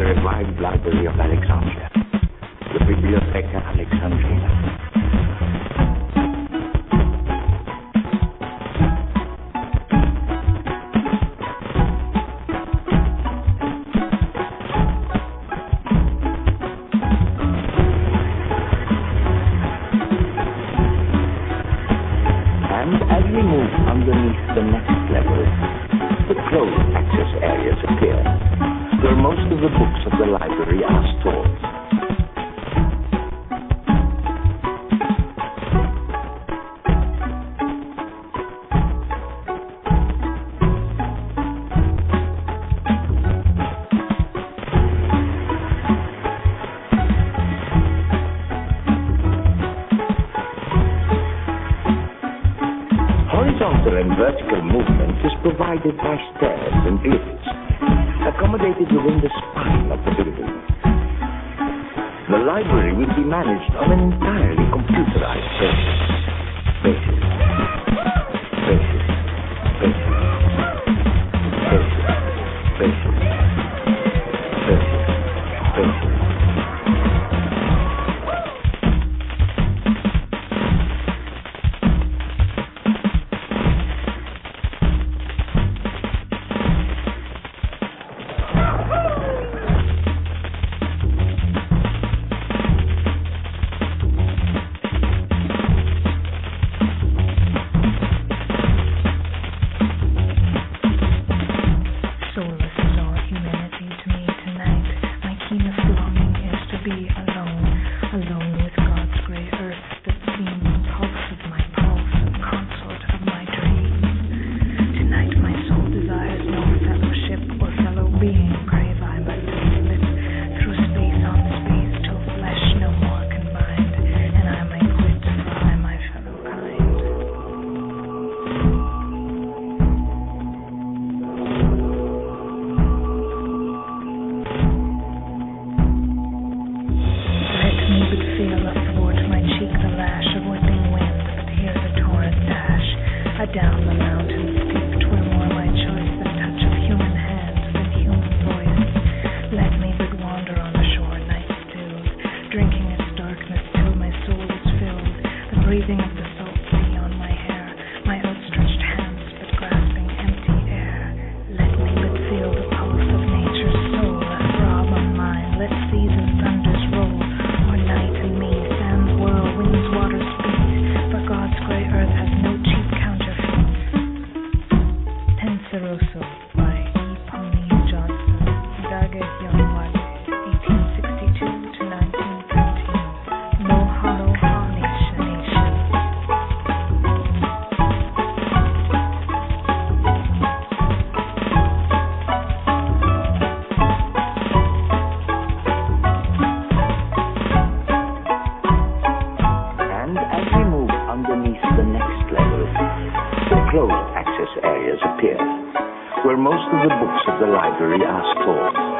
revived library of Alexandria, the Bibliotheca Alexandrina. And as we move underneath the next level, the closed access areas appear, where most of the books of the library are stored. Horizontal and vertical movement is provided by stairs and lifts, accommodated within the spine of the building. The library will be managed on an entirely computerized basis. Down the mountain steep, 'twere more my choice than touch of human hand, than human voice. Let me but wander on the shore, night stills, drinking its darkness till my soul is filled. The breathing of the salt sea on my hair, my outstretched hands but grasping empty air. Let me but feel the pulse of nature's soul, a throb on mine. Let seas and thunders roll, or night and me, sands whirl, winds, waters beat. For God's grey earth has no cheap Penseroso by E. Pauline Johnson, Daga Youngwadi, 1862 to 1913. Aloha Nation. And as we move underneath the next level, the closed access areas appear, where most of the books of the library are stored.